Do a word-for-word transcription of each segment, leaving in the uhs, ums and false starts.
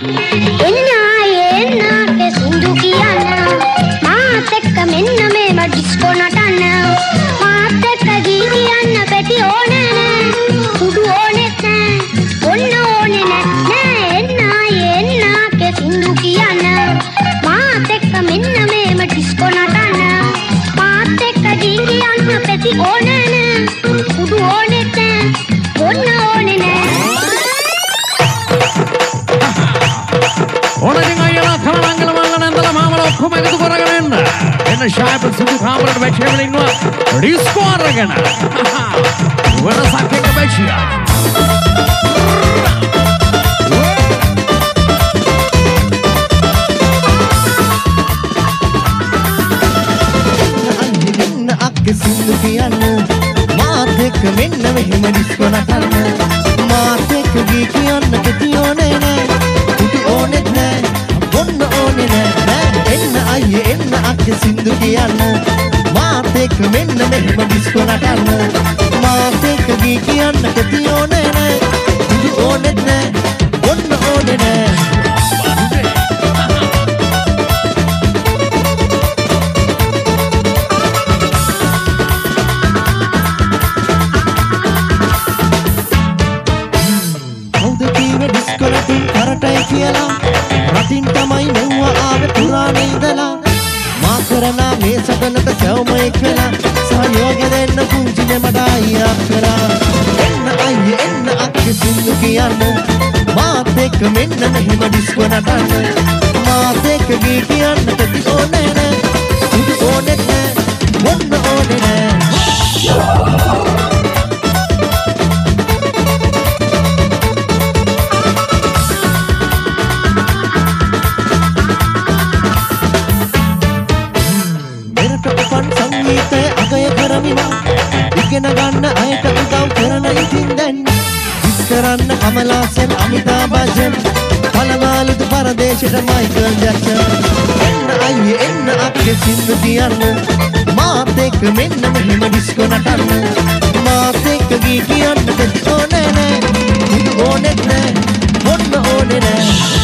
Sharp and Suki Hammer and Vegetable in one. Rescore again. When a second of Vechia. Sindu kiyanna maat ek menna mehma disco natanna maat ek gi kiyanna keti one ne kudu one ne onna one ne kauda kiwe disco natin karatai kiyala ratin tamai mewwa aave purane indala කරනා මේ සටනට සැවම එක්කලා සහයෝගය දෙන්න පුංචිනේ මට අයියා කරා එන්න අයියේ එන්න අක්කේ සින්දු කියන්න මාත් එක්ක මෙන්න මෙහෙම ඩිස්කෝ නටන්න මාත් එක්ක ගී කියන්න කති ඕනේ නෑ සුදු ඕනේ නෑ මොන්න ඕනේ නෑ ඉගෙන ගන්න අයට උදව් කරන ඉතින් දැන් විස් කරන්න කමලාසන් අමිතාබ් බච්චන් පළමාලුද පරදේශයට මයිකල් ජැක්සන් එන්න අයියේ එන්න අක්කේ සින්දු කියන්න මාත් එක්ක මෙන්න මෙහෙම ඩිස්කෝ නටන්න මාත් එක්ක ගී කියන්න දෙත් ඕනේ නෑ මුදු ඕනේ නෑ මොන්න ඕනේ නෑ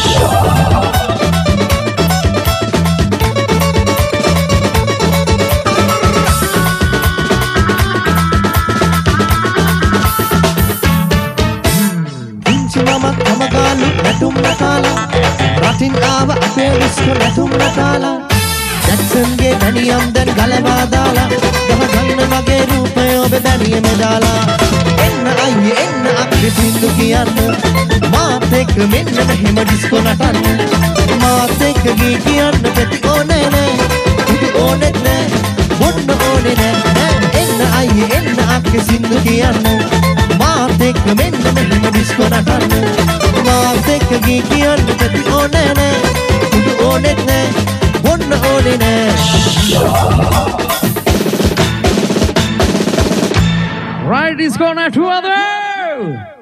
රටින් ආව අපේ විස්කෝ නැතුම් නටාලා ජැක්සන්ගේ දැනියම් දැන් ගලවා දාලා ගහගන්න මගේ රූපය ඔබ දැනියම දාලා එන්න අයියේ එන්න අපේ සින්දු කියන්න මාත් එක්ක මෙන්න මෙහෙම ඩිස්කෝ නටන්න මාත් එක්ක ගී කියන්න කැටි ඕනේ නෑ කුඩු ඕනේ නෑ මොන්න ඕනේ නෑ එන්න අයියේ එන්න අපේ සින්දු කියන්න මාත් එක්ක මෙන්න මෙහෙම ඩිස්කෝ නටන්න මාත් එක්ක ගී කියන්න කැටි ඕනේ නෑ කුඩු ඕනේ නෑ මොන්න ඕනේ නෑ Right, is gonna two other.